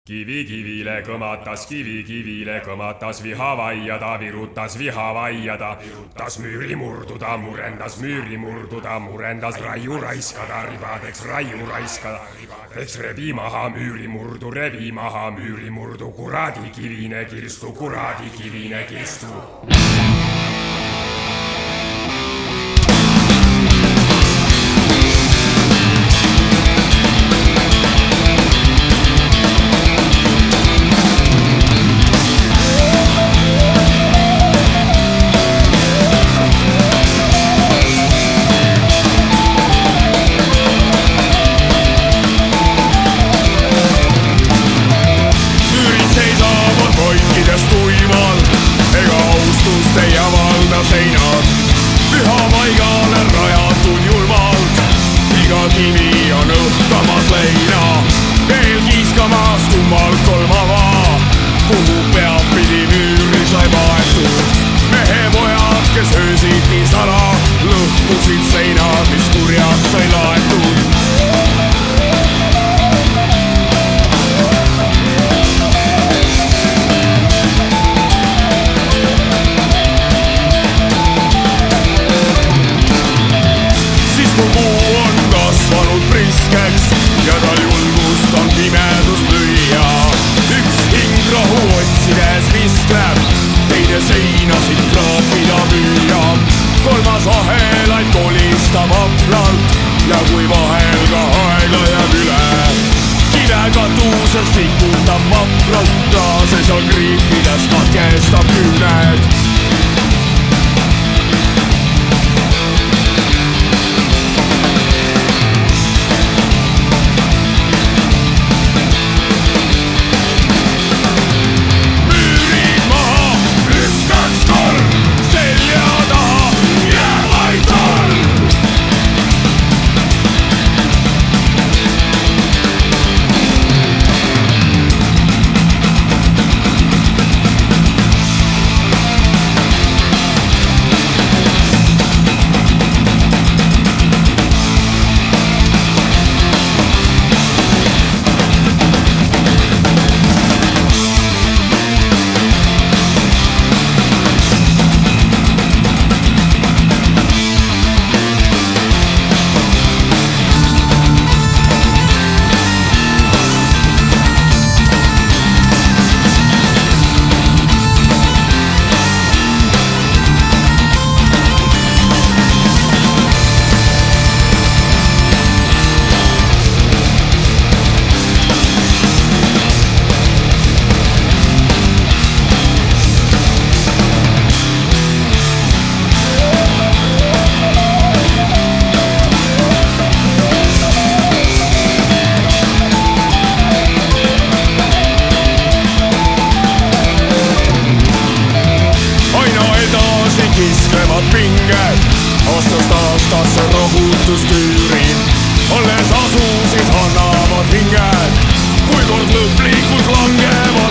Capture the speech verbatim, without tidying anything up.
Kivi kivile kõmatas, kivi kivile kõmatas, vihavaia ta virutas, vihavaia ta virutas, müüri murduda, murendas, müüri murduda, murendas, raiu raiskada, ribadeks raiu raiskada, ribadeks rebi maha, müüri murdu, rebi maha, müüri murdu, kuradi kivine kirstu, kuradi kivine kirstu. Ei avalda seinad, püha paigale rajatud julmalt. Iga kivi on õhkamas leina, veel kiiskamas kummalt kolmava, kuhu peab pidi müüri sai maetud. Mehepojad, kes öösiti sala, lõhkusid seinad, mis kurjast sai laetud. Ja tal julgust on pimedus lüüa. Üks hing rahu otsides viskleb, teine seinasid kraapida püüab. Kolmas ahelaid kolistab hapralt ja kui vahel ka aega jääb üle, kive katuses sikutab vapralt, taase seal kriipides katkestab küüned. Kisklevad pinged, aastast aastasse rohutustüürid, alles asusid annavad hinged, kui kord lõplikult langevad